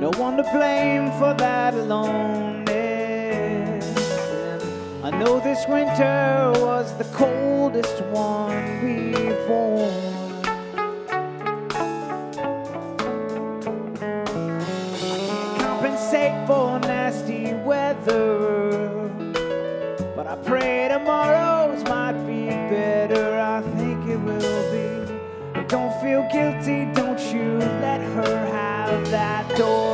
no one to blame for that aloneness. And I know this winter was the coldest one we've worn. Compensate for nasty weather, but I pray tomorrow's might be better. I think it will be. But don't feel guilty, don't you let her have that door.